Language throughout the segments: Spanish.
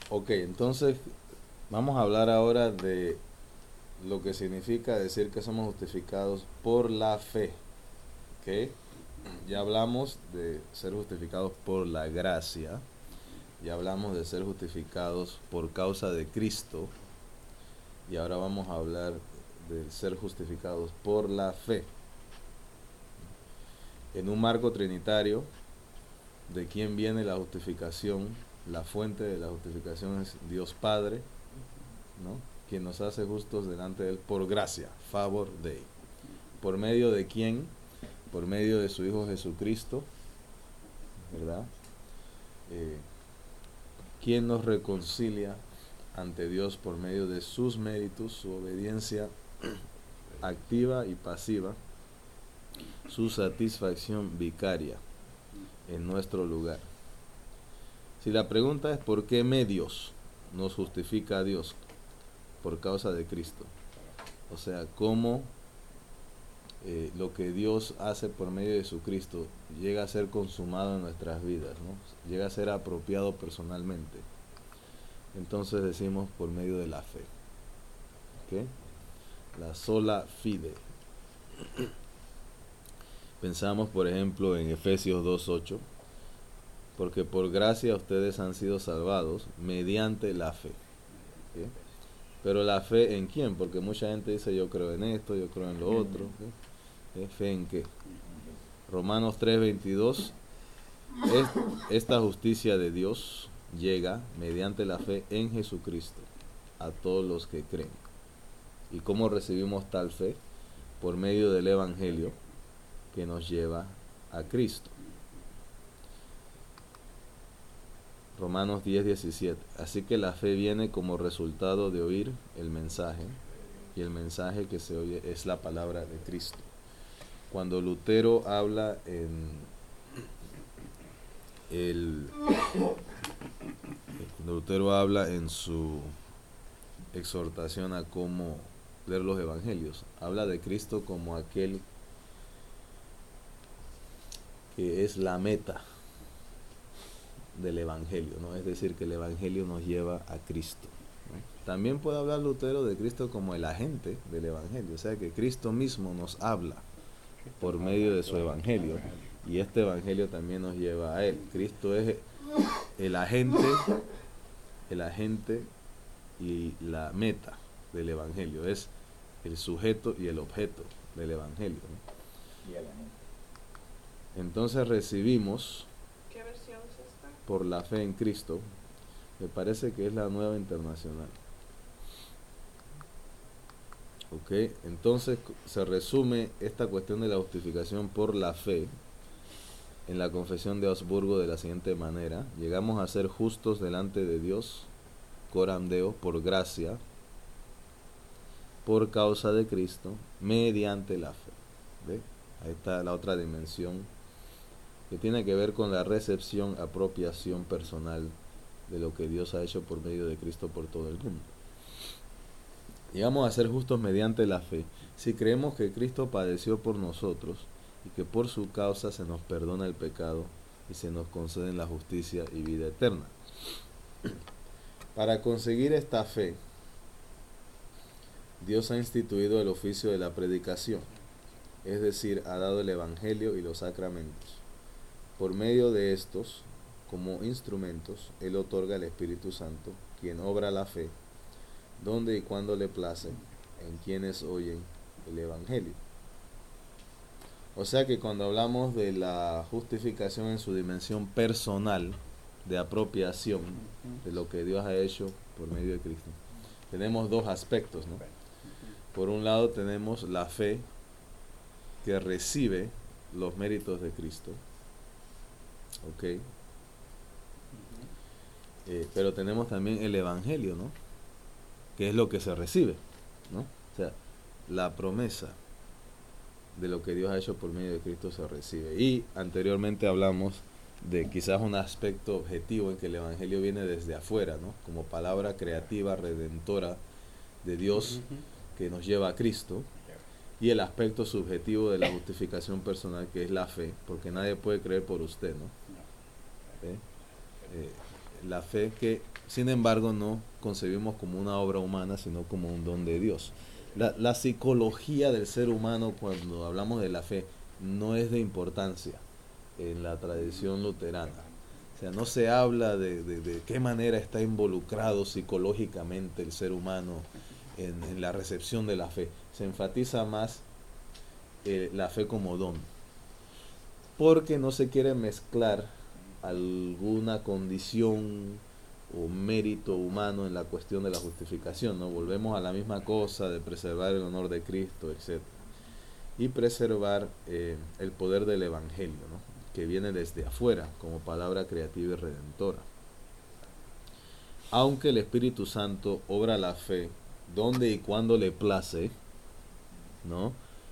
Ok, entonces vamos a hablar ahora de lo que significa decir que somos justificados por la fe. ¿Ok? Ya hablamos de ser justificados por la gracia. Ya hablamos de ser justificados por causa de Cristo. Y ahora vamos a hablar de ser justificados por la fe. En un marco trinitario, ¿de quién viene la justificación? La fuente de la justificación es Dios Padre, ¿no? Quien nos hace justos delante de Él por gracia, favor de Él. ¿Por medio de quién? Por medio de su Hijo Jesucristo, ¿verdad? ¿Quién nos reconcilia ante Dios por medio de sus méritos, su obediencia activa y pasiva, su satisfacción vicaria en nuestro lugar? Si la pregunta es ¿por qué medios nos justifica a Dios? Por causa de Cristo. O sea, cómo lo que Dios hace por medio de su Cristo llega a ser consumado en nuestras vidas, ¿no? Llega a ser apropiado personalmente. Entonces decimos por medio de la fe. ¿Okay? La sola fide. Pensamos, por ejemplo, en Efesios 2:8, porque por gracia ustedes han sido salvados mediante la fe. ¿Okay? Pero la fe en quién, porque mucha gente dice yo creo en esto, yo creo en lo otro. ¿Okay? ¿Fe en qué? Romanos 3:22, esta justicia de Dios llega mediante la fe en Jesucristo a todos los que creen. ¿Y cómo recibimos tal fe? Por medio del Evangelio que nos lleva a Cristo. Romanos 10:17. Así que la fe viene como resultado de oír el mensaje, y el mensaje que se oye es la palabra de Cristo. Cuando Lutero habla en su exhortación a cómo leer los evangelios, habla de Cristo como aquel que es la meta del evangelio, ¿no? Es decir, que el evangelio nos lleva a Cristo, ¿no? También puede hablar Lutero de Cristo como el agente del evangelio, o sea que Cristo mismo nos habla por medio de su evangelio, y este evangelio también nos lleva a Él. Cristo es el agente y la meta del evangelio, es el sujeto y el objeto del evangelio, ¿no? Entonces recibimos, ¿Qué versión es esta? por la fe en Cristo, me parece que es la Nueva Internacional. Ok, entonces se resume esta cuestión de la justificación por la fe en la Confesión de Augsburgo de la siguiente manera: llegamos a ser justos delante de Dios, coram Deo, por gracia, por causa de Cristo, mediante la fe. ¿Ve? Ahí está la otra dimensión que tiene que ver con la recepción, apropiación personal de lo que Dios ha hecho por medio de Cristo por todo el mundo. Llegamos a ser justos mediante la fe si creemos que Cristo padeció por nosotros y que por su causa se nos perdona el pecado y se nos concede la justicia y vida eterna. Para conseguir esta fe, Dios ha instituido el oficio de la predicación, es decir, ha dado el Evangelio y los sacramentos. Por medio de estos, como instrumentos, Él otorga el Espíritu Santo, quien obra la fe, donde y cuando le place, en quienes oyen el Evangelio. O sea que cuando hablamos de la justificación en su dimensión personal, de apropiación de lo que Dios ha hecho por medio de Cristo, tenemos dos aspectos, ¿no? Por un lado tenemos la fe que recibe los méritos de Cristo, ¿ok? Pero tenemos también el Evangelio, ¿no? Que es lo que se recibe, ¿no? O sea, la promesa de lo que Dios ha hecho por medio de Cristo se recibe. Y anteriormente hablamos de quizás un aspecto objetivo en que el Evangelio viene desde afuera, ¿no? Como palabra creativa, redentora de Dios que nos lleva a Cristo, y el aspecto subjetivo de la justificación personal, que es la fe, porque nadie puede creer por usted, ¿no? La fe que Sin embargo, no concebimos como una obra humana, sino como un don de Dios. La psicología del ser humano, cuando hablamos de la fe, no es de importancia en la tradición luterana. O sea, no se habla de qué manera está involucrado psicológicamente el ser humano en la recepción de la fe. Se enfatiza más la fe como don, porque no se quiere mezclar alguna condición o mérito humano en la cuestión de la justificación, ¿no? Volvemos a la misma cosa de preservar el honor de Cristo, etc. Y preservar el poder del Evangelio, ¿no? Que viene desde afuera como palabra creativa y redentora. Aunque el Espíritu Santo obra la fe donde y cuando le place, ¿no?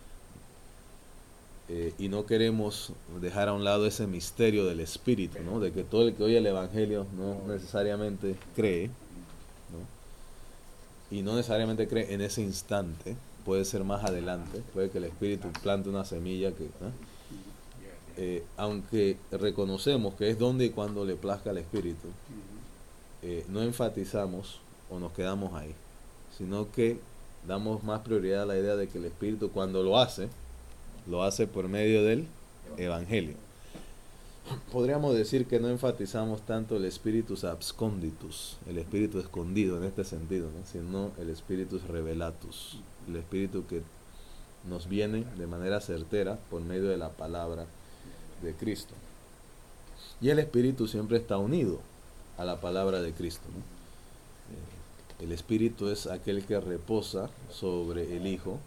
Y no queremos dejar a un lado ese misterio del Espíritu, ¿no? De que todo el que oye el Evangelio no necesariamente cree, ¿no? Y no necesariamente cree en ese instante, puede ser más adelante, puede que el Espíritu plante una semilla que, ¿no? Aunque reconocemos que es donde y cuando le plazca al Espíritu, no enfatizamos o nos quedamos ahí, sino que damos más prioridad a la idea de que el Espíritu, cuando lo hace por medio del Evangelio. Podríamos decir que no enfatizamos tanto el Spiritus absconditus, el Espíritu escondido en este sentido, ¿no? Sino el Spiritus revelatus, el Espíritu que nos viene de manera certera por medio de la palabra de Cristo. Y el Espíritu siempre está unido a la palabra de Cristo, ¿no? El Espíritu es aquel que reposa sobre el Hijo,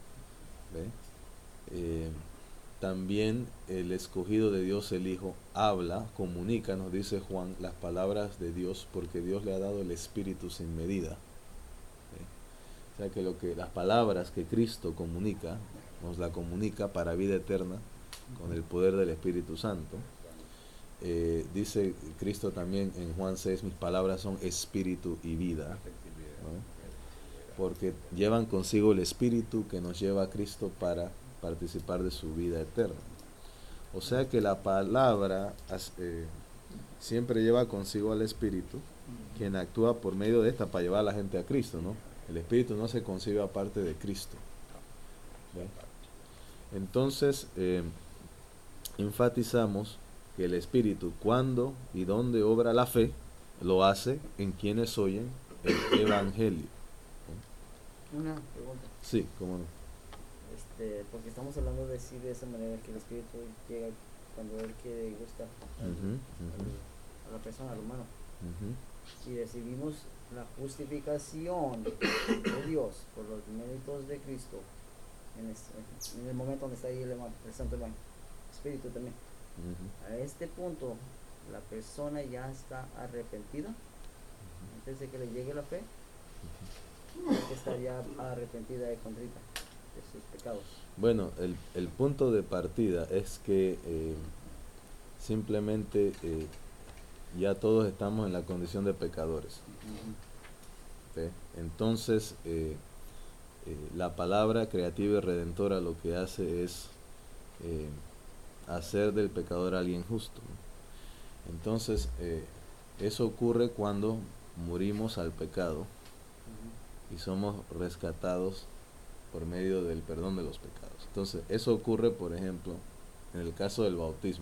¿ve? También el escogido de Dios, el Hijo, habla, comunica, nos dice Juan, las palabras de Dios, porque Dios le ha dado el Espíritu sin medida. O sea que las palabras que Cristo comunica, nos la comunica para vida eterna con el poder del Espíritu Santo. Dice Cristo también en Juan 6, mis palabras son espíritu y vida, ¿no? Porque llevan consigo el Espíritu que nos lleva a Cristo para participar de su vida eterna. O sea que la palabra siempre lleva consigo al Espíritu, quien actúa por medio de esta para llevar a la gente a Cristo, ¿no? El Espíritu no se concibe aparte de Cristo, ¿ve? Entonces enfatizamos que el Espíritu, cuando y donde obra la fe, lo hace en quienes oyen el Evangelio. Una pregunta. Sí, cómo no. Porque estamos hablando de sí de esa manera que el Espíritu llega cuando Él quiere y gusta a la persona, al humano. Si recibimos la justificación de Dios por los méritos de Cristo en el momento donde está ahí el Santo Espíritu también, a este punto la persona ya está arrepentida antes de que le llegue la fe, que está ya arrepentida y contrita de sus pecados. Bueno, el punto de partida es que simplemente ya todos estamos en la condición de pecadores. ¿Sí? Entonces la palabra creativa y redentora lo que hace es hacer del pecador alguien justo, ¿no? Entonces eso ocurre cuando morimos al pecado y somos rescatados por medio del perdón de los pecados. Entonces eso ocurre, por ejemplo, en el caso del bautismo,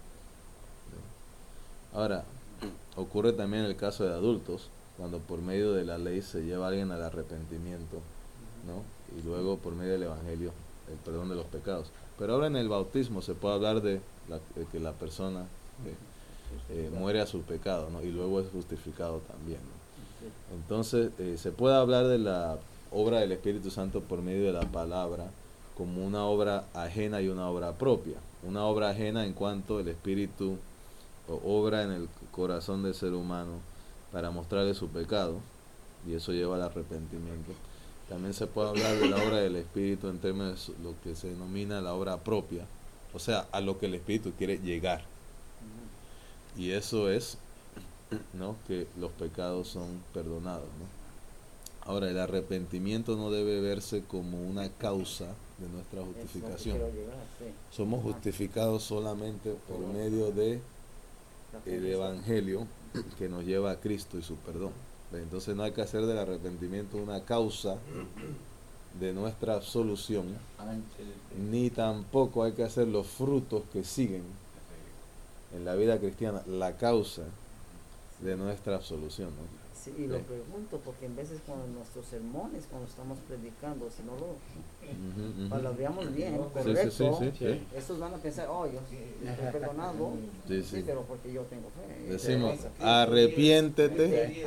¿no? Ahora, ocurre también en el caso de adultos, cuando por medio de la ley se lleva a alguien al arrepentimiento, ¿no? Y luego por medio del Evangelio el perdón de los pecados. Pero ahora en el bautismo se puede hablar de que la persona muere a su pecado, ¿no? Y luego es justificado también, ¿no? Entonces se puede hablar de la obra del Espíritu Santo por medio de la palabra como una obra ajena y una obra propia. Una obra ajena en cuanto el Espíritu obra en el corazón del ser humano para mostrarle su pecado, y eso lleva al arrepentimiento. También se puede hablar de la obra del Espíritu en términos de lo que se denomina la obra propia, o sea, a lo que el Espíritu quiere llegar. Y eso es, ¿no?, que los pecados son perdonados, ¿no? Ahora, el arrepentimiento no debe verse como una causa de nuestra justificación. Somos justificados solamente por medio de el Evangelio que nos lleva a Cristo y su perdón. Entonces no hay que hacer del arrepentimiento una causa de nuestra absolución, ni tampoco hay que hacer los frutos que siguen en la vida cristiana la causa de nuestra absolución, ¿no? Sí, y lo pregunto porque en veces con nuestros sermones, cuando estamos predicando, si no lo palabreamos bien, correcto, estos van a pensar, oh, yo estoy perdonado, sí, pero porque yo tengo fe. Decimos, arrepiéntete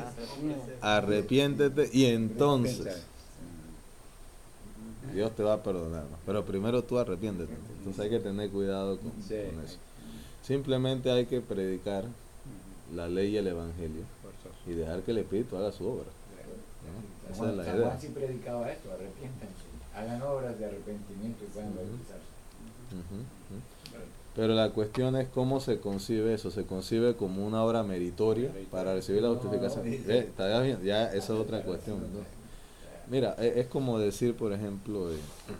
y entonces Dios te va a perdonar, ¿no? Pero primero tú arrepiéntete. Entonces hay que tener cuidado con eso. Simplemente hay que predicar la ley y el evangelio y dejar que el Espíritu haga su obra, ¿no? Esa es la idea. Juan sí predicaba esto: arrepiéntanse, hagan obras de arrepentimiento y puedan bautizarse. Pero la cuestión es cómo se concibe eso. Se concibe como una obra meritoria para recibir la justificación. ¿Está bien? Ya esa es otra cuestión, ¿no? Mira, es como decir, por ejemplo,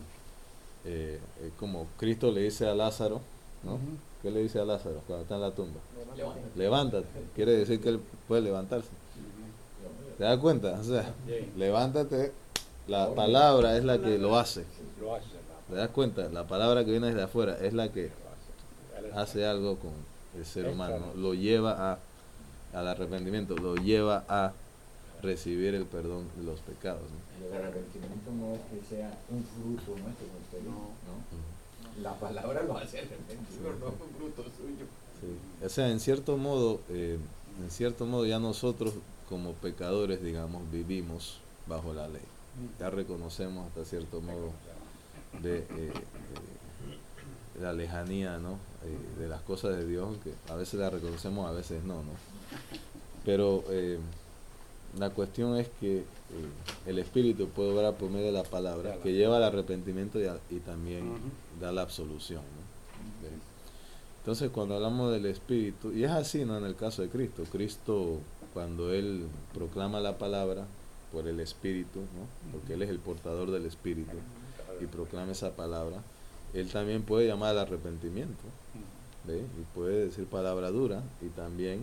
como Cristo le dice a Lázaro, ¿no? ¿Qué le dice a Lázaro cuando está en la tumba? Levántate. Quiere decir que él puede levantarse. ¿Te das cuenta? O sea, levántate. La palabra es la que lo hace. ¿Te das cuenta? La palabra que viene desde afuera es la que hace algo con el ser humano, ¿no? Lo lleva al arrepentimiento, lo lleva a recibir el perdón de los pecados, ¿no? El arrepentimiento no es que sea un fruto nuestro, ¿no? La palabra lo hace arrepentido, no un fruto suyo. Sí. O sea, en cierto modo ya nosotros como pecadores, digamos, vivimos bajo la ley. Ya reconocemos hasta cierto modo de la lejanía, ¿no? De las cosas de Dios, que a veces la reconocemos, a veces no, ¿no? Pero la cuestión es que el Espíritu puede obrar por medio de la palabra, que lleva al arrepentimiento y también da la absolución, ¿no? Entonces, cuando hablamos del Espíritu, y es así, ¿no? En el caso de Cristo, cuando Él proclama la palabra por el Espíritu, ¿no? Porque Él es el portador del Espíritu y proclama esa palabra, Él también puede llamar al arrepentimiento, ¿ve? Y puede decir palabra dura y también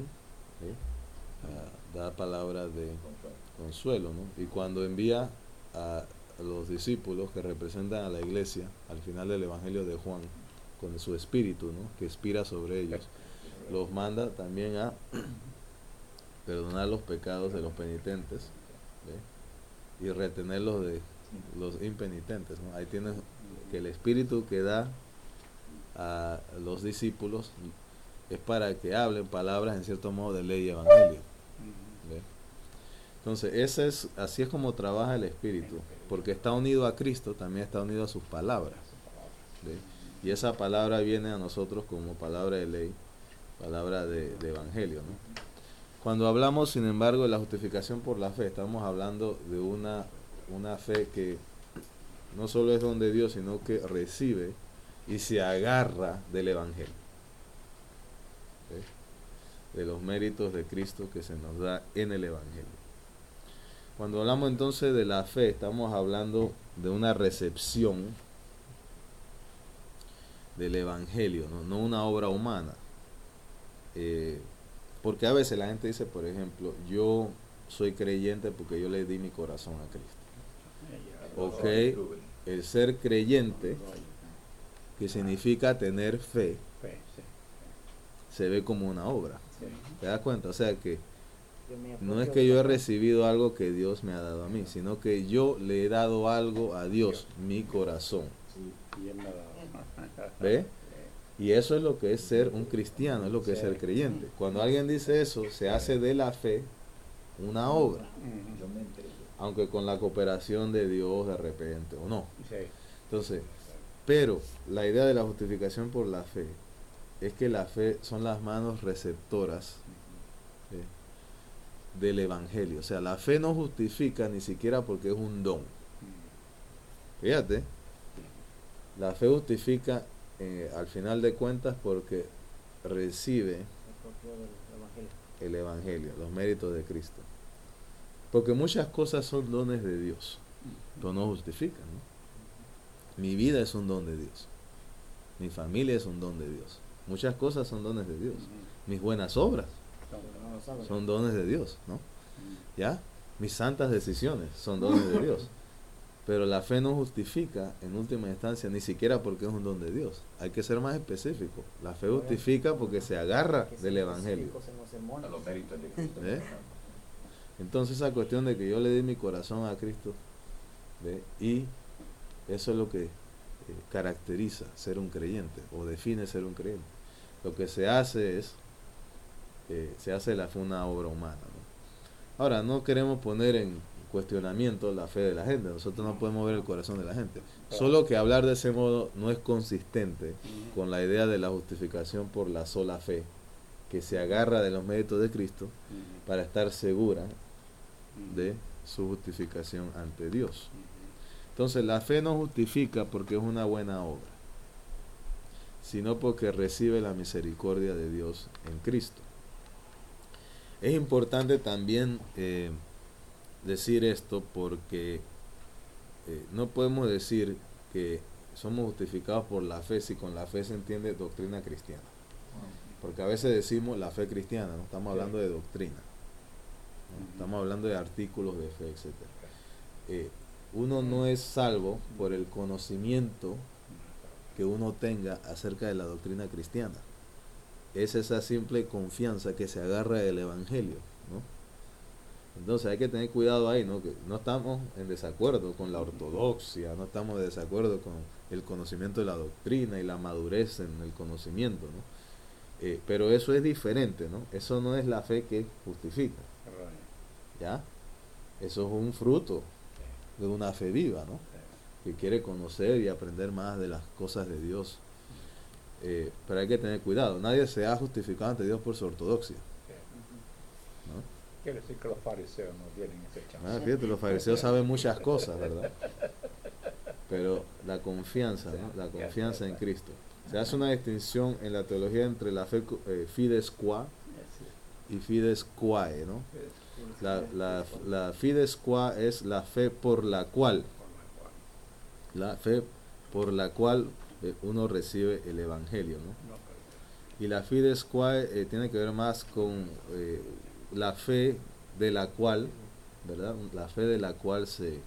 da palabra de consuelo, ¿no? Y cuando envía a los discípulos que representan a la iglesia al final del Evangelio de Juan con su espíritu, ¿no? Que expira sobre ellos, los manda también a perdonar los pecados de los penitentes, ¿ve? Y retenerlos de los impenitentes, ¿no? Ahí tienes que el espíritu que da a los discípulos es para que hablen palabras en cierto modo de ley y evangelio, ¿ve? Entonces así es como trabaja el espíritu, porque está unido a Cristo, también está unido a sus palabras, ¿ve? Y esa palabra viene a nosotros como palabra de ley, palabra de evangelio, ¿no? Cuando hablamos, sin embargo, de la justificación por la fe, estamos hablando de una fe que no solo es don de Dios, sino que recibe y se agarra del evangelio, ¿sí? De los méritos de Cristo que se nos da en el evangelio. Cuando hablamos entonces de la fe, estamos hablando de una recepción del evangelio, no una obra humana. Porque a veces la gente dice, por ejemplo, yo soy creyente porque yo le di mi corazón a Cristo. Ok, el ser creyente, que significa tener fe, se ve como una obra. ¿Te das cuenta? O sea que no es que yo he recibido algo que Dios me ha dado a mí, sino que yo le he dado algo a Dios, mi corazón. ¿Ve? Y eso es lo que es ser un cristiano, es lo que es ser creyente. Cuando alguien dice eso, se hace de la fe una obra, aunque con la cooperación de Dios de repente o no. Entonces, pero la idea de la justificación por la fe es que la fe son las manos receptoras del evangelio. O sea, la fe no justifica ni siquiera porque es un don. Fíjate, la fe justifica al final de cuentas porque recibe el evangelio, los méritos de Cristo. Porque muchas cosas son dones de Dios, pero no justifican, ¿no? Mi vida es un don de Dios, mi familia es un don de Dios, muchas cosas son dones de Dios, mis buenas obras son dones de Dios, ¿no? ¿Ya? Mis santas decisiones son dones de Dios. Pero la fe no justifica, en última instancia, ni siquiera porque es un don de Dios. Hay que ser más específico. La fe justifica porque se agarra del Evangelio. A los méritos de Cristo. ¿Ve? Entonces esa cuestión de que yo le di mi corazón a Cristo, ¿ve? Y eso es lo que caracteriza ser un creyente o define ser un creyente. Lo que se hace es, se hace de la fe una obra humana, ¿no? Ahora, no queremos poner en cuestionamiento la fe de la gente. Nosotros no podemos ver el corazón de la gente. Solo que hablar de ese modo no es consistente con la idea de la justificación por la sola fe, que se agarra de los méritos de Cristo para estar segura de su justificación ante Dios. Entonces la fe no justifica porque es una buena obra, sino porque recibe la misericordia de Dios en Cristo. Es importante también decir esto porque no podemos decir que somos justificados por la fe si con la fe se entiende doctrina cristiana. Porque a veces decimos la fe cristiana, no estamos hablando de doctrina, ¿no? Estamos hablando de artículos de fe, etc. Uno no es salvo por el conocimiento que uno tenga acerca de la doctrina cristiana. Es esa simple confianza que se agarra del Evangelio, ¿no? Entonces hay que tener cuidado ahí, ¿no? Que no estamos en desacuerdo con la ortodoxia, no estamos en desacuerdo con el conocimiento de la doctrina y la madurez en el conocimiento, ¿no? Pero eso es diferente, ¿no? Eso no es la fe que justifica, ¿ya? Eso es un fruto de una fe viva, ¿no? Que quiere conocer y aprender más de las cosas de Dios. Pero hay que tener cuidado. Nadie se ha justificado ante Dios por su ortodoxia, ¿no? Quiere decir que los fariseos no tienen ese chance. Fíjate, los fariseos saben muchas cosas, ¿verdad? Pero la confianza, ¿no? La confianza en Cristo. Se hace una distinción en la teología entre la fe fides qua y fides quae, ¿no? La fides qua es la fe por la cual uno recibe el Evangelio, ¿no? Y la fides quae tiene que ver más con la fe de la cual, ¿verdad? La fe de la cual se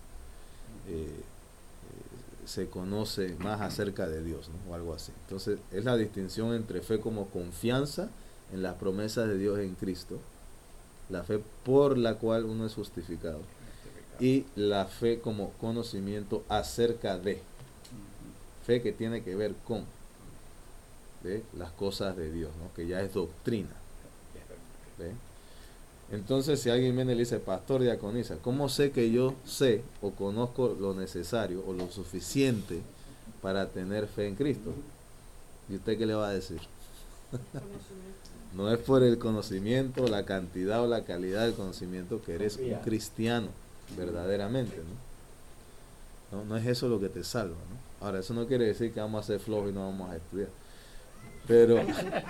conoce más acerca de Dios, ¿no? O algo así. Entonces es la distinción entre fe como confianza en las promesas de Dios en Cristo, la fe por la cual uno es justificado, y la fe como conocimiento acerca de, fe que tiene que ver con las cosas de Dios, ¿no? Que ya es doctrina, ¿ve? Entonces si alguien viene y le dice, pastor, diaconisa, ¿cómo sé que yo sé o conozco lo necesario o lo suficiente para tener fe en Cristo? ¿Y usted qué le va a decir? No es por el conocimiento, la cantidad o la calidad del conocimiento que eres un cristiano verdaderamente, ¿no? No es eso lo que te salva, ¿no? Ahora, eso no quiere decir que vamos a ser flojos y no vamos a estudiar, pero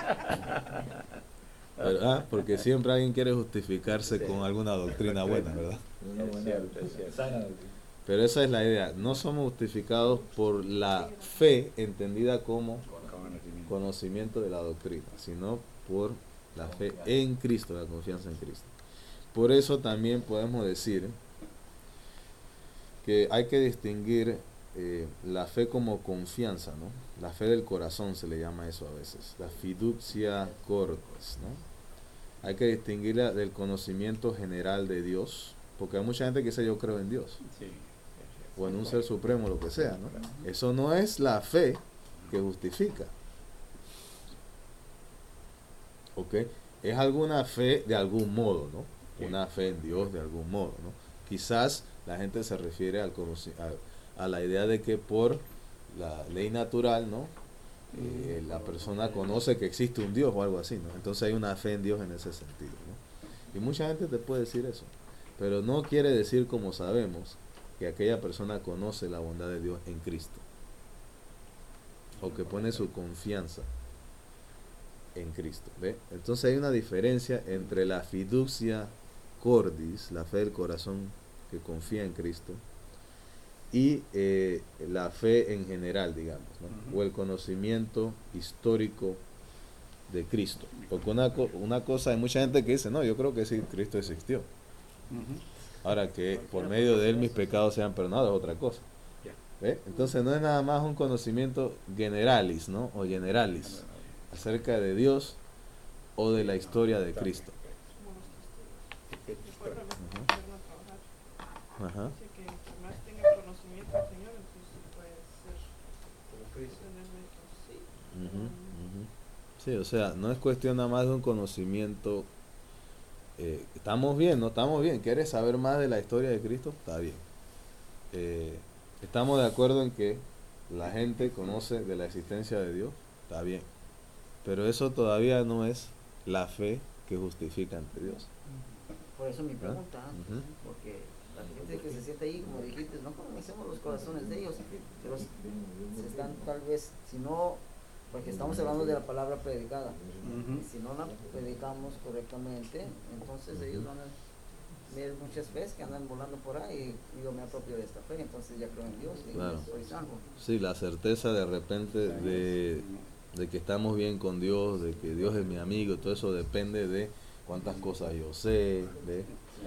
¿verdad? Porque siempre alguien quiere justificarse con alguna doctrina buena, ¿verdad? Pero esa es la idea. No somos justificados por la fe entendida como conocimiento de la doctrina, sino por la fe en Cristo, la confianza en Cristo. Por eso también podemos decir que hay que distinguir la fe como confianza, ¿no? La fe del corazón se le llama eso a veces, la fiducia cordis, ¿no? Hay que distinguirla del conocimiento general de Dios, porque hay mucha gente que dice yo creo en Dios, o en un ser supremo, lo que sea, ¿no? Eso no es la fe que justifica, ¿ok? Es alguna fe de algún modo, ¿no? Una fe en Dios de algún modo, ¿no? Quizás la gente se refiere a la idea de que por la ley natural, ¿no? La persona conoce que existe un Dios o algo así, ¿no? Entonces hay una fe en Dios en ese sentido, ¿no? Y mucha gente te puede decir eso, pero no quiere decir, como sabemos, que aquella persona conoce la bondad de Dios en Cristo, o que pone su confianza en Cristo, ¿ve? Entonces hay una diferencia entre la fiducia cordis, la fe del corazón que confía en Cristo, y la fe en general, digamos, ¿no? O el conocimiento histórico de Cristo. Porque una cosa, hay mucha gente que dice, no, yo creo que sí, Cristo existió. Ahora que por medio de él mis pecados sean perdonados es otra cosa. ¿Ve? Entonces no es nada más un conocimiento generalis, ¿no? O generalis acerca de Dios o de la historia de Cristo. Como los testigos. Recuerda lo que fueron a trabajar. Ajá. Dice que entre más tenga conocimiento del Señor, entonces puede ser tener méritos. Sí. Ujú, ujú. Sí, o sea, no es cuestión nada más de un conocimiento. Estamos bien, ¿no? Estamos bien. ¿Quieres saber más de la historia de Cristo? Está bien. Estamos de acuerdo en que la gente conoce de la existencia de Dios. Está bien. Pero eso todavía no es la fe que justifica ante Dios. Por eso mi pregunta, Ujú. porque la gente que se siente ahí, como dijiste, no conocemos los corazones de ellos, pero se están tal vez, si no, porque estamos hablando de la palabra predicada, y si no la predicamos correctamente, entonces ellos van a ver muchas veces que andan volando por ahí y yo me apropio de esta fe, entonces ya creo en Dios y Claro. soy salvo. Sí, la certeza de repente de que estamos bien con Dios, de que Dios es mi amigo, todo eso depende de cuántas cosas yo sé, ¿ve?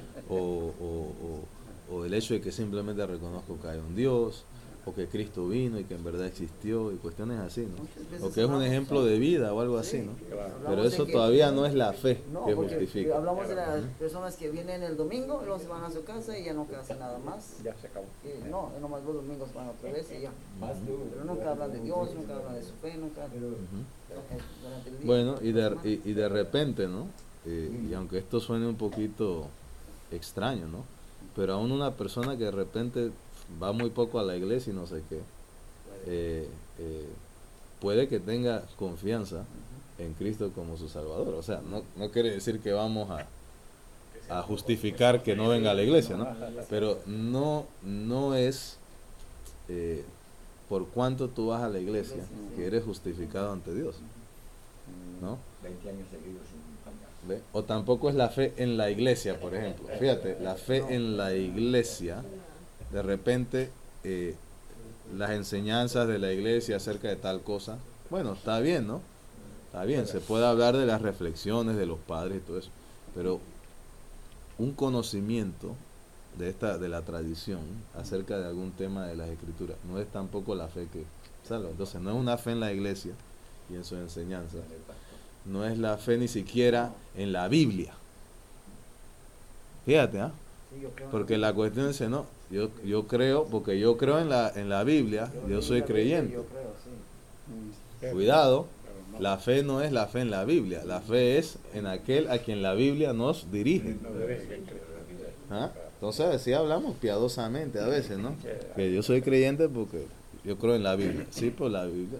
O el hecho de que simplemente reconozco que hay un Dios, o que Cristo vino y que en verdad existió, y cuestiones así, ¿no? Muchas veces O que es un hablamos, ejemplo de vida o algo sí, así, ¿no? Claro. Pero hablamos de eso que- todavía no es la fe No, que porque justifica. hablamos de las personas que vienen el domingo, luego se van a su casa y ya no hacen nada más. Ya se acabó. No, nomás los domingos van otra vez y ya. Más tú. Pero nunca hablan de Dios, nunca hablan de su fe, nunca Ujú. durante el día. Bueno, y la semana. de repente, ¿no? Y aunque esto suene un poquito extraño, ¿no? Pero aún una persona que de repente va muy poco a la iglesia y no sé qué, puede que tenga confianza en Cristo como su Salvador. O sea, no quiere decir que vamos a justificar que no venga a la iglesia, ¿no? Pero no es por cuánto tú vas a la iglesia que eres justificado ante Dios, ¿no? 20 años seguidos sin fallar. ¿Ve? O tampoco es la fe en la iglesia, por ejemplo. Fíjate, la fe en la iglesia, de repente, las enseñanzas de la iglesia acerca de tal cosa, bueno, está bien, ¿no? Está bien, se puede hablar de las reflexiones de los padres y todo eso, pero un conocimiento de la tradición acerca de algún tema de las escrituras no es tampoco la fe que salva. Entonces, no es una fe en la iglesia y en sus enseñanzas, no es la fe ni siquiera en la Biblia. Fíjate, ¿ah? Sí, yo creo en Porque la cuestión es, no, yo creo, porque yo creo en la Biblia, yo leí soy la Biblia, creyente. yo creo, sí. Cuidado, Pero no. la fe no es la fe en la Biblia, la fe es en aquel a quien la Biblia nos dirige. No debe ser que- ¿Ah? Entonces, así hablamos piadosamente a veces, ¿no? Que yo soy creyente porque yo creo en la Biblia. Sí, pues la Biblia.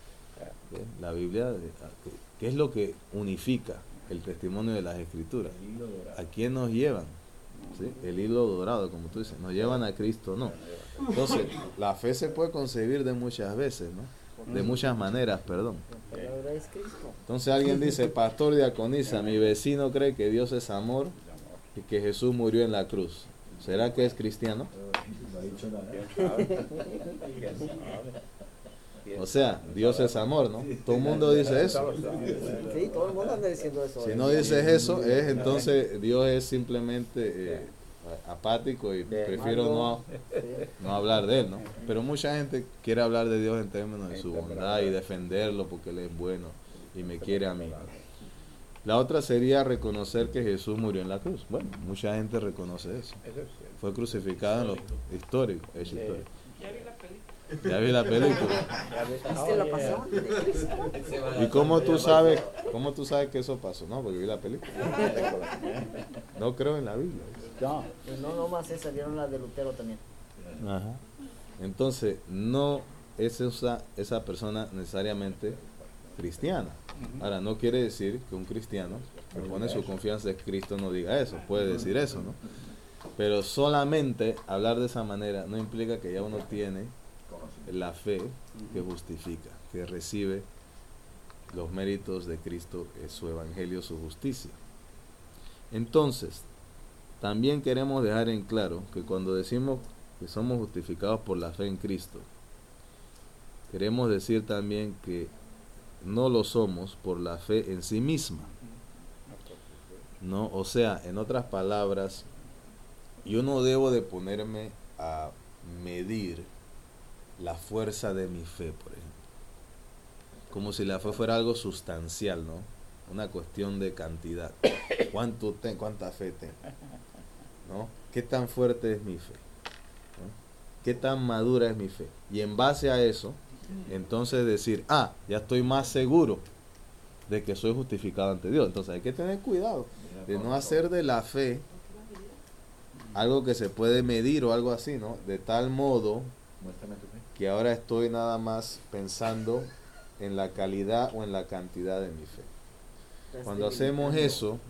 La Biblia, ¿qué es lo que unifica el testimonio de las Escrituras? El hilo dorado. ¿A quién nos llevan? ¿Sí? El hilo dorado, como tú dices, nos llevan a Cristo, no. Entonces, la fe se puede concebir de muchas veces, ¿no? De muchas maneras, perdón. La palabra es Cristo. Entonces alguien dice, pastor, diaconisa, mi vecino cree que Dios es amor y que Jesús murió en la cruz. ¿Será que es cristiano? No ha dicho nada. ¿Quién sabe? ¿Quién sabe? O sea, Dios es amor, ¿no? Todo el mundo dice eso. Sí, todo el mundo anda diciendo eso. Si no dices eso, es entonces Dios es simplemente apático y prefiero no hablar de Él, ¿no? Pero mucha gente quiere hablar de Dios en términos de su bondad y defenderlo porque Él es bueno y me quiere a mí. La otra sería reconocer que Jesús murió en la cruz. Bueno, mucha gente reconoce eso. Eso es cierto. Fue crucificado en lo histórico, es histórico. Ya vi la película. Ya vi la película. ¿Viste la pasión de Cristo? ¿Y cómo tú sabes que eso pasó? No, porque vi la película. No creo en la Biblia. Pues no, nomás salieron las de Lutero también. Ajá. Entonces, no es esa persona necesariamente cristiana. Ahora, no quiere decir que un cristiano que pone su confianza en Cristo no diga eso. Puede decir eso, ¿no? Pero solamente hablar de esa manera no implica que ya uno tiene la fe que justifica, que recibe los méritos de Cristo, su evangelio, su justicia. Entonces, también queremos dejar en claro que cuando decimos que somos justificados por la fe en Cristo, queremos decir también que no lo somos por la fe en sí misma, ¿no? O sea, en otras palabras, Yo no debo de ponerme a medir la fuerza de mi fe, por ejemplo. Como si la fe fuera algo sustancial, ¿no? Una cuestión de cantidad. ¿Cuánta fe tengo? ¿No? ¿Qué tan fuerte es mi fe? ¿No? ¿Qué tan madura es mi fe? Y en base a eso, entonces decir, ya estoy más seguro de que soy justificado ante Dios. Entonces hay que tener cuidado de no hacer de la fe algo que se puede medir o algo así, ¿no? De tal modo Muéstrame tu fe. que ahora estoy nada más pensando en la calidad o en la cantidad de mi fe. Cuando hacemos eso,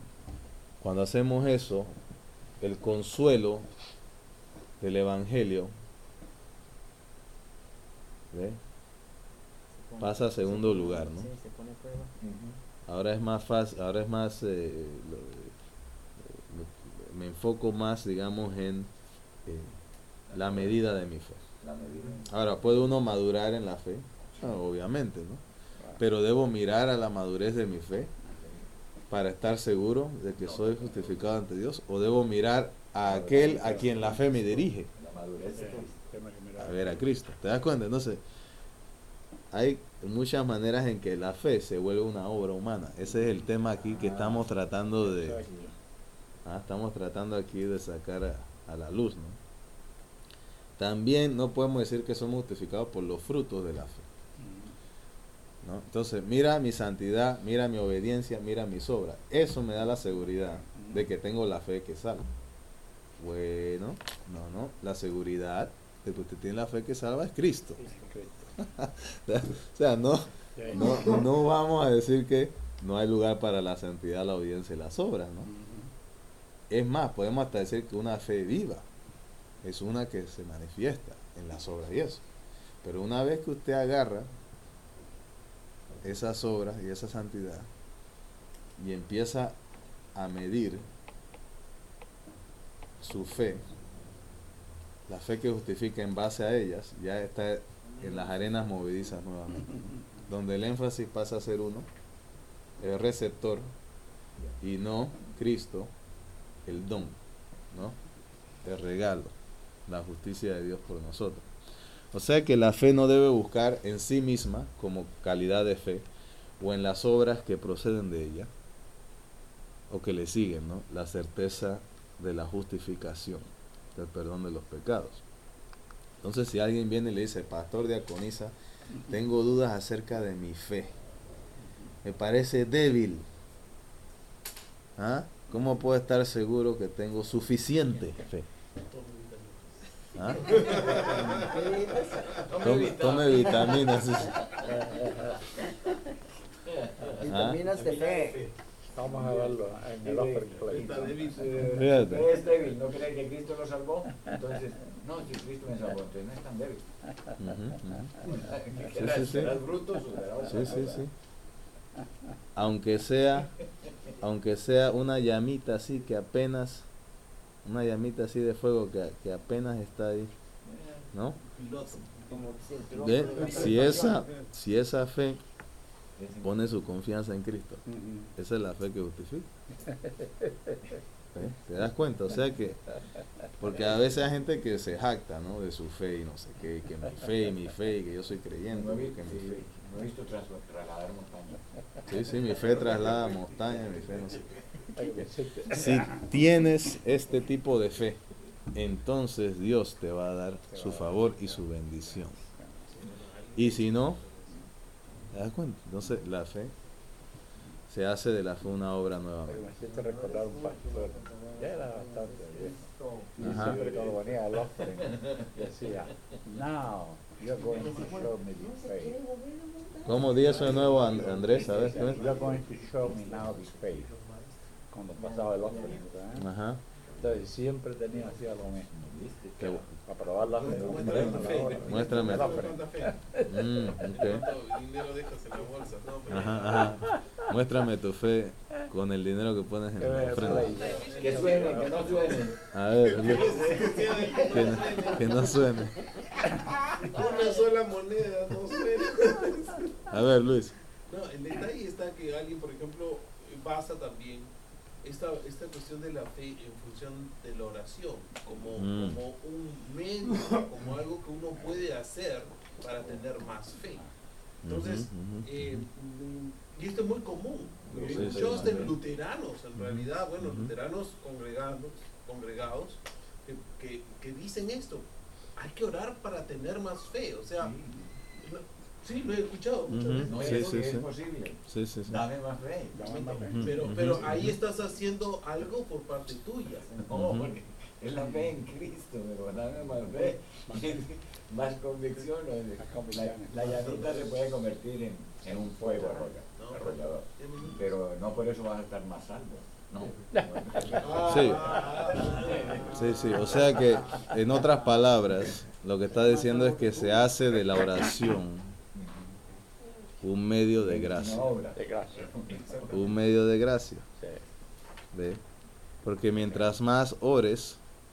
el consuelo del Evangelio, ¿ve?, pasa a segundo lugar, ¿no? Sí, se pone a prueba. Ahora es más fácil, me enfoco más, digamos, en la medida de mi fe. La medida. Ahora, ¿puede uno madurar en la fe? Obviamente, ¿no? Pero debo mirar a la madurez de mi fe para estar seguro de que soy justificado ante Dios, o debo mirar a aquel a quien la fe me dirige, La madurez de Cristo. a ver a Cristo. ¿Te das cuenta? Entonces, hay muchas maneras en que la fe se vuelve una obra humana. Ese es el tema aquí que estamos tratando aquí de sacar a la luz, ¿no? También no podemos decir que somos justificados por los frutos de la fe, ¿no? Entonces, mira mi santidad, mira mi obediencia, mira mis obras. Eso me da la seguridad de que tengo la fe que salva. Bueno, no. La seguridad de que usted tiene la fe que salva es Cristo. O sea, no vamos a decir que no hay lugar para la santidad, la obediencia y las obras, ¿no? Es más, podemos hasta decir que una fe viva es una que se manifiesta en las obras y eso. Pero una vez que usted agarra esas obras y esa santidad y empieza a medir su fe, la fe que justifica en base a ellas, ya está en las arenas movedizas nuevamente, donde el énfasis pasa a ser uno, el receptor, y no Cristo, el don, ¿no?, el regalo, la justicia de Dios por nosotros. O sea que la fe no debe buscar en sí misma como calidad de fe, o en las obras que proceden de ella o que le siguen, ¿no?, la certeza de la justificación, del perdón de los pecados. Entonces, si alguien viene y le dice, pastor, diaconisa, tengo dudas acerca de mi fe, me parece débil, ¿cómo puedo estar seguro que tengo suficiente fe? Tome vitaminas. Vitaminas de fe. Vamos a verlo en el offering plate. Fíjate. Es débil, no cree que Cristo lo salvó. Entonces, no, si Cristo me salvó, entonces no es tan débil. Sí. ¿Serás bruto o serás Sí. Aunque sea una llamita así que apenas, una llamita así de fuego que apenas está ahí, ¿no? ¿Ve? Si esa fe pone su confianza en Cristo, esa es la fe que justifica. ¿Ve? ¿Te das cuenta? O sea que, porque a veces hay gente que se jacta, ¿no?, de su fe y no sé qué, y que mi fe, y que yo soy creyente, No he porque mi fe. no he visto trasladar montañas. Sí, mi fe traslada montaña, mi fe no sé qué. Si tienes este tipo de fe, entonces Dios te va a dar su favor y su bendición. Y si no, ¿te das cuenta? Entonces la fe se hace de la fe una obra nueva. Me hiciste recordar un pastor, ya era bastante viejo, y Ajá. siempre cuando venía al offering decía, now you're going to show me the faith. ¿Cómo di eso de nuevo, Andrés? ¿Sabes? You're going to show me now the faith. Cuando pasaba el offering, ¿verdad? Ajá. Entonces siempre tenía así algo mismo, ¿viste? Qué bueno. Para probar la fe. Muéstrame. El offering. Ok. Dinero dejas en la bolsa, ¿no? Ajá. Muéstrame tu fe con el dinero que pones en la ofrenda. Que suene, que no suene. A ver, Luis, que no suene. Una sola moneda, no sé. A ver, Luis. No, el detalle está que alguien, por ejemplo, basa también esta cuestión de la fe en función de la oración, como un medio, como algo que uno puede hacer para tener más fe. Entonces, y esto es muy común. Yo hasta en luteranos, en realidad, bueno, luteranos congregados que dicen esto, hay que orar para tener más fe, o sea, sí, lo he escuchado muchas veces. No es posible. Dame más fe. Pero ahí estás haciendo algo por parte tuya. No, porque es la fe en Cristo, pero dame más fe. Más convicción. La llanita se puede convertir en un fuego arrollador. Pero no por eso vas a estar más salvo. No. Sí, o sea que en otras palabras lo que está diciendo es que se hace de la oración un medio de gracia. Un medio de gracia. ¿Ve? Porque mientras más ores,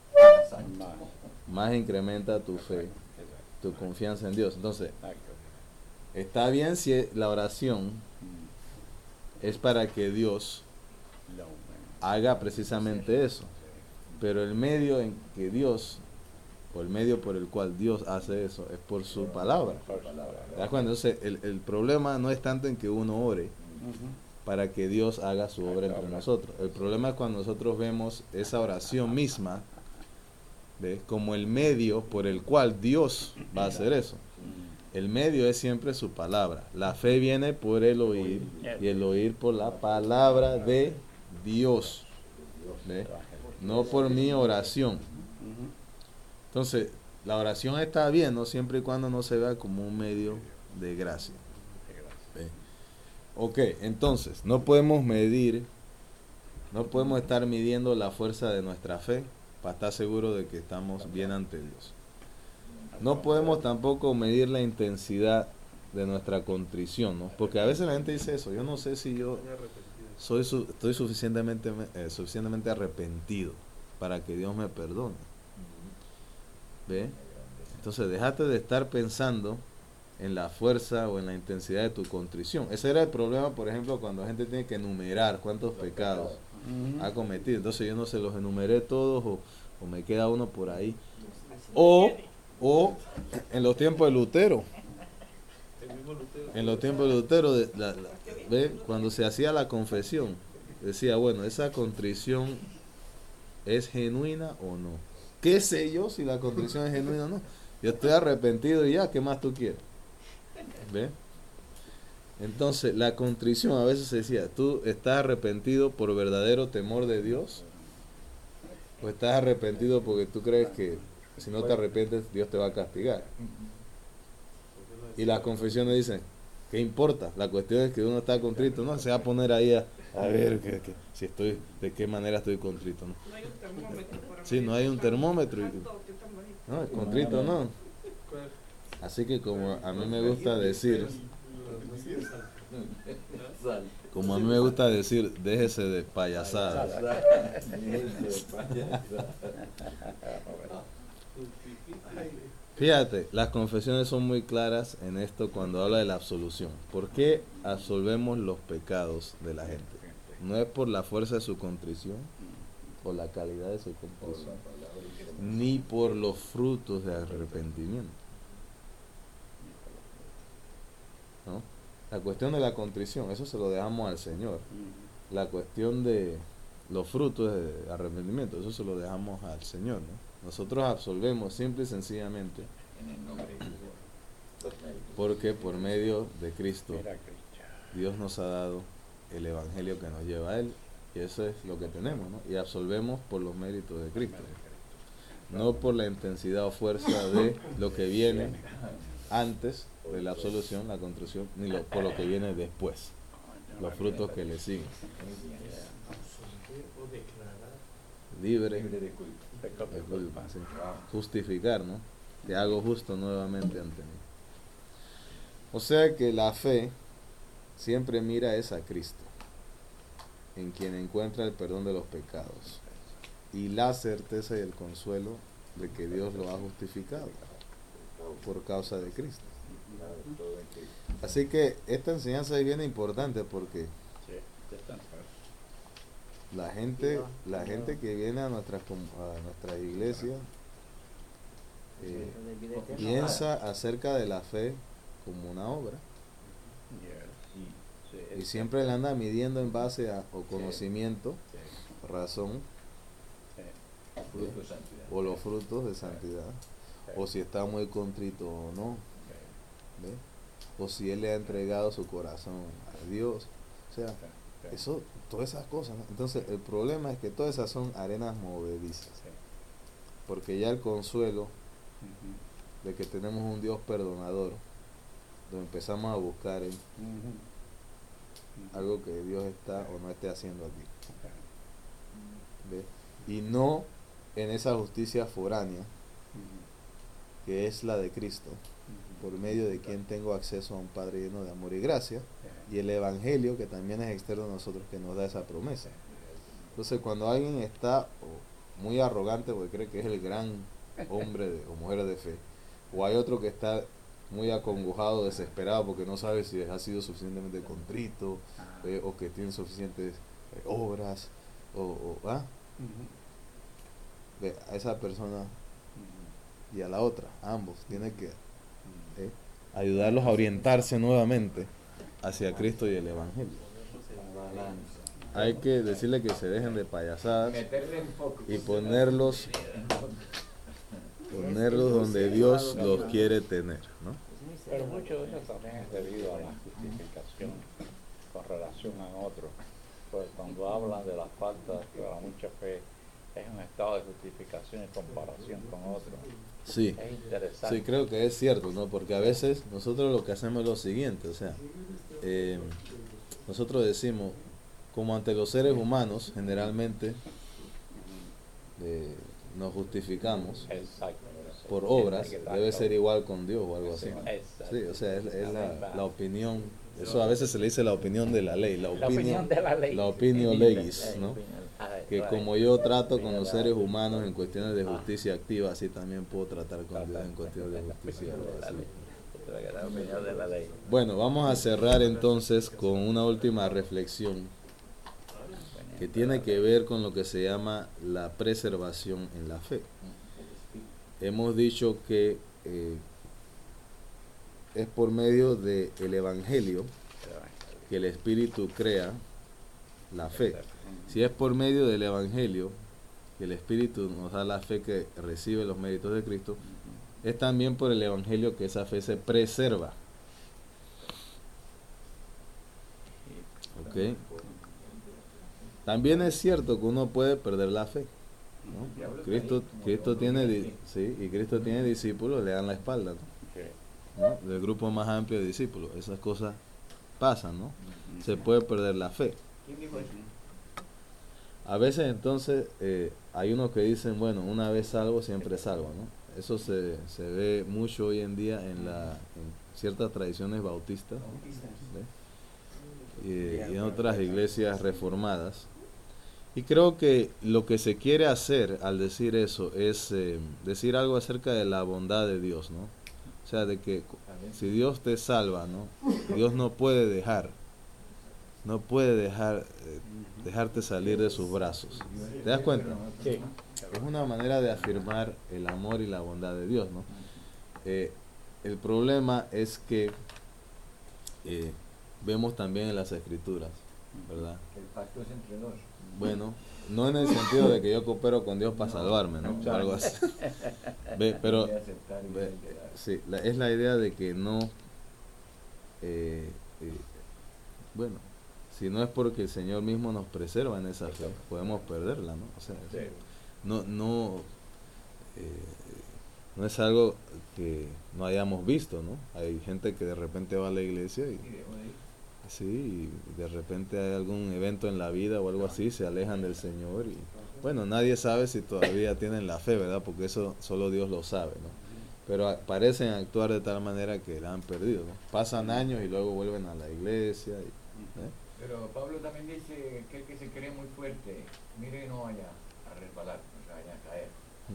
más incrementa tu fe, tu confianza en Dios. Entonces, está bien si la oración es para que Dios haga precisamente eso, pero el medio en que Dios, o el medio por el cual Dios hace eso, es por su palabra. ¿Te das cuenta? Entonces, el problema no es tanto en que uno ore para que Dios haga su obra entre nosotros. El problema es cuando nosotros vemos esa oración misma, ¿ves?, como el medio por el cual Dios va a hacer eso. El medio es siempre su palabra. La fe viene por el oír y el oír por la palabra de Dios, ¿ves?, no por mi oración. Entonces, la oración está bien, ¿no?, siempre y cuando no se vea como un medio de gracia. ¿Ves? Ok, entonces, no podemos estar midiendo la fuerza de nuestra fe para estar seguro de que estamos bien ante Dios. No podemos tampoco medir la intensidad de nuestra contrición, ¿no? Porque a veces la gente dice eso, yo no sé si yo estoy suficientemente arrepentido para que Dios me perdone. ¿Ve? Entonces, déjate de estar pensando en la fuerza o en la intensidad de tu contrición. Ese era el problema, por ejemplo, cuando la gente tiene que enumerar cuántos pecados ha cometido. Entonces yo no se los enumeré todos o me queda uno por ahí. O en los tiempos de Lutero. En los tiempos de Lutero, ¿ve?, cuando se hacía la confesión, decía, bueno, esa contrición es genuina o no. ¿Qué sé yo si la contrición es genuina o no? Yo estoy arrepentido y ya, ¿qué más tú quieres? ¿Ve? Entonces, la contrición a veces se decía, ¿tú estás arrepentido por verdadero temor de Dios? ¿O estás arrepentido porque tú crees que si no te arrepientes, Dios te va a castigar? Y las confesiones dicen, ¿qué importa? La cuestión es que uno está contrito, no se va a poner ahí a ver si estoy, de qué manera estoy contrito, ¿no? No hay un termómetro para Sí, no hay un termómetro. No, No, contrito no. Así que como a mí me gusta decir, déjese de payasadas. Fíjate, las confesiones son muy claras en esto cuando habla de la absolución. ¿Por qué absolvemos los pecados de la gente? No es por la fuerza de su contrición, por la calidad de su contrición, ni por los frutos de arrepentimiento, ¿no? La cuestión de la contrición, eso se lo dejamos al Señor. La cuestión de los frutos de arrepentimiento, eso se lo dejamos al Señor, ¿no? Nosotros absolvemos simple y sencillamente porque por medio de Cristo Dios nos ha dado el evangelio que nos lleva a Él, y eso es lo que tenemos, ¿no? Y absolvemos por los méritos de Cristo, no por la intensidad o fuerza de lo que viene antes de la absolución, la contrición, ni por lo que viene después, los frutos que le siguen. Libre de culpa, sí. Justificar, ¿no? Te hago justo nuevamente ante mí. O sea que la fe siempre mira es a Cristo, en quien encuentra el perdón de los pecados y la certeza y el consuelo de que Dios lo ha justificado por causa de Cristo. Así que esta enseñanza es bien importante porque La gente que viene a nuestra iglesia piensa acerca de la fe como una obra. Y siempre le anda midiendo en base a o conocimiento, razón, o los frutos de santidad, o si está muy contrito o no, ¿ve? O si él le ha entregado su corazón a Dios. O sea, eso, todas esas cosas, ¿no? Entonces el problema es que todas esas son arenas movedizas, porque ya el consuelo de que tenemos un Dios perdonador, lo empezamos a buscar en algo que Dios está o no esté haciendo aquí, ¿ve? Y no en esa justicia foránea que es la de Cristo, por medio de quien tengo acceso a un Padre lleno de amor y gracia, y el Evangelio que también es externo a nosotros, que nos da esa promesa. Entonces cuando alguien está muy arrogante porque cree que es el gran hombre o mujer de fe, o hay otro que está muy acongojado, desesperado porque no sabe si ha sido suficientemente contrito, o que tiene suficientes obras, a esa persona y a la otra, ambos tienen que ayudarlos a orientarse nuevamente hacia Cristo y el Evangelio. Hay que decirle que se dejen de payasadas y ponerlos donde Dios los quiere tener, ¿no? Pero mucho de eso también es debido a la justificación con relación a otros. Pues cuando hablan de la falta de la mucha fe, es un estado de justificación en comparación con otros. Sí, es interesante. Sí, creo que es cierto, ¿no? Porque a veces nosotros lo que hacemos es lo siguiente, o sea, nosotros decimos, como ante los seres humanos, generalmente nos justificamos por obras, debe ser igual con Dios o algo así. Sí, o sea, es la opinión, eso a veces se le dice la opinión de la ley, la opinión de la ley. La opinión legis, ¿no? Que como yo trato con los seres humanos en cuestiones de justicia activa, así también puedo tratar con Dios en cuestiones de justicia pasiva. Bueno, vamos a cerrar entonces con una última reflexión que tiene que ver con lo que se llama la preservación en la fe. Hemos dicho que es por medio del Evangelio que el Espíritu crea la fe. Si es por medio del Evangelio que el Espíritu nos da la fe que recibe los méritos de Cristo, es también por el Evangelio que esa fe se preserva. ¿Ok? También es cierto que uno puede perder la fe, ¿no? Cristo tiene discípulos, le dan la espalda, ¿no? Del grupo más amplio de discípulos, esas cosas pasan, ¿no? Se puede perder la fe. A veces entonces hay unos que dicen, bueno, una vez salvo, siempre salvo, ¿no? Eso se ve mucho hoy en día en ciertas tradiciones bautistas, ¿no? Y en otras iglesias reformadas. Y creo que lo que se quiere hacer al decir eso es decir algo acerca de la bondad de Dios, ¿no? O sea, de que si Dios te salva, ¿no? Dios no puede dejarte salir de sus brazos. ¿Te das cuenta? Sí. Es una manera de afirmar el amor y la bondad de Dios, ¿no? El problema es que vemos también en las Escrituras, ¿verdad? El pacto es entre dos. Bueno, no en el sentido de que yo coopero con Dios para salvarme, ¿no? O algo así. Pero sí, es la idea de que no, bueno, si no es porque el Señor mismo nos preserva en esa fe, podemos perderla, ¿no? O sea, no es algo que no hayamos visto, ¿no? Hay gente que de repente va a la iglesia y de repente hay algún evento en la vida o algo así, se alejan del Señor y bueno, nadie sabe si todavía tienen la fe, ¿verdad? Porque eso solo Dios lo sabe, ¿no? Pero parecen actuar de tal manera que la han perdido, ¿no? Pasan años y luego vuelven a la iglesia. Pero Pablo también dice que el que se cree muy fuerte, mire que no vaya a resbalar, no se vaya a caer.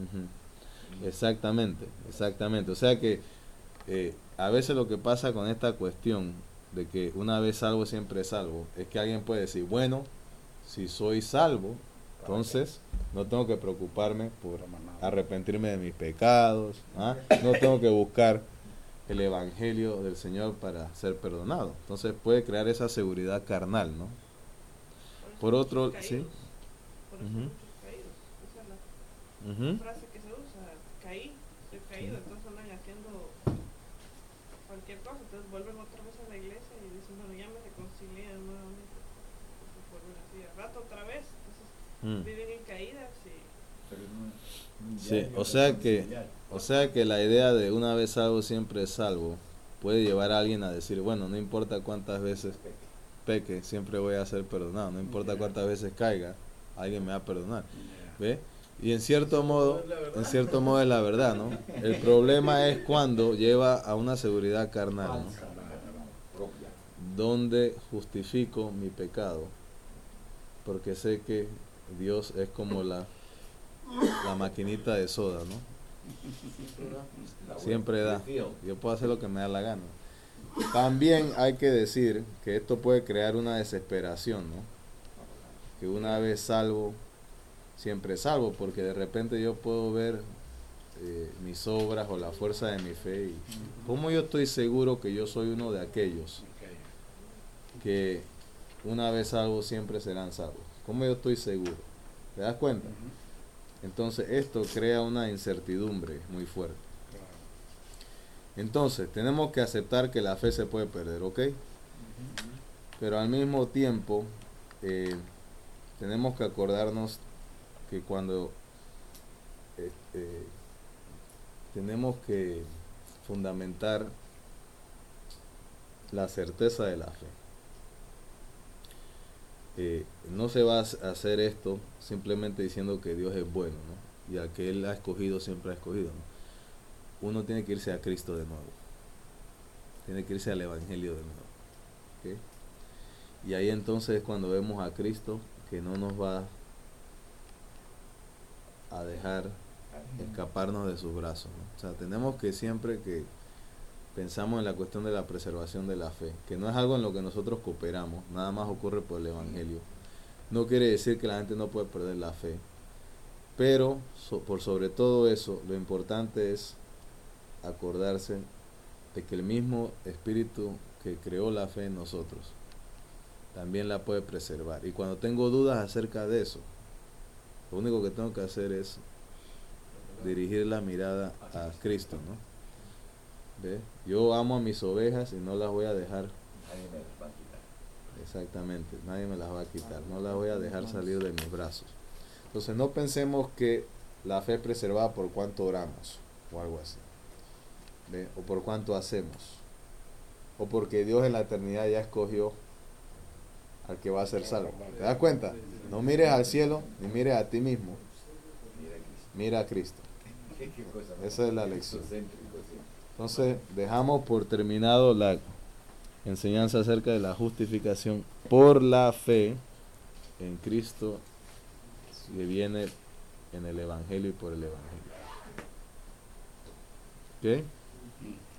Exactamente. O sea que a veces lo que pasa con esta cuestión de que una vez salvo siempre salvo, es que alguien puede decir, bueno, si soy salvo, entonces no tengo que preocuparme por arrepentirme de mis pecados, ¿ah? No tengo que buscar el evangelio del Señor para ser perdonado. Entonces puede crear esa seguridad carnal, ¿no? Por otro, sí. Por eso muchos caídos. Esa es la frase que se usa, caí, estoy caído, entonces andan haciendo cualquier cosa, entonces vuelven otra vez a la iglesia y dicen, bueno, ya me reconcilian nuevamente, entonces vuelven así a rato otra vez, entonces viven en caídas y... Sí, o sea que la idea de una vez salvo siempre es salvo puede llevar a alguien a decir, bueno, no importa cuántas veces peque, siempre voy a ser perdonado, no importa cuántas veces caiga, alguien me va a perdonar, ¿ve? Y en cierto modo es la verdad, ¿no? El problema es cuando lleva a una seguridad carnal, ¿no? Donde justifico mi pecado, porque sé que Dios es como la maquinita de soda, ¿no? Siempre da. Yo puedo hacer lo que me da la gana. También hay que decir que esto puede crear una desesperación, ¿no? Que una vez salvo, siempre salvo, porque de repente yo puedo ver mis obras o la fuerza de mi fe y ¿cómo yo estoy seguro que yo soy uno de aquellos que una vez salvo siempre serán salvos? ¿Cómo yo estoy seguro? ¿Te das cuenta? Entonces esto crea una incertidumbre muy fuerte. Entonces tenemos que aceptar que la fe se puede perder, ¿ok? Pero al mismo tiempo tenemos que acordarnos que cuando tenemos que fundamentar la certeza de la fe. No se va a hacer esto simplemente diciendo que Dios es bueno, ¿no? Y al que Él ha escogido siempre ha escogido, ¿no? Uno tiene que irse a Cristo de nuevo, tiene que irse al Evangelio de nuevo, ¿okay? Y ahí entonces es cuando vemos a Cristo que no nos va a dejar escaparnos de sus brazos, ¿no? O sea, tenemos que siempre que pensamos en la cuestión de la preservación de la fe, que no es algo en lo que nosotros cooperamos, nada más ocurre por el Evangelio. No quiere decir que la gente no puede perder la fe, pero por sobre todo eso, lo importante es acordarse de que el mismo Espíritu que creó la fe en nosotros también la puede preservar. Y cuando tengo dudas acerca de eso, lo único que tengo que hacer es dirigir la mirada a Cristo, ¿no? ¿Ve? Yo amo a mis ovejas y no las voy a dejar. Nadie me las va a quitar. Exactamente, nadie me las va a quitar, no las voy a dejar salir de mis brazos. Entonces no pensemos que la fe es preservada por cuánto oramos o algo así, ¿ve? O por cuánto hacemos, o porque Dios en la eternidad ya escogió al que va a ser salvo. ¿Te das cuenta? No mires al cielo ni mires a ti mismo, mira a Cristo. Esa es la lección. Entonces dejamos por terminado la enseñanza acerca de la justificación por la fe en Cristo que viene en el Evangelio y por el Evangelio. ¿Ok?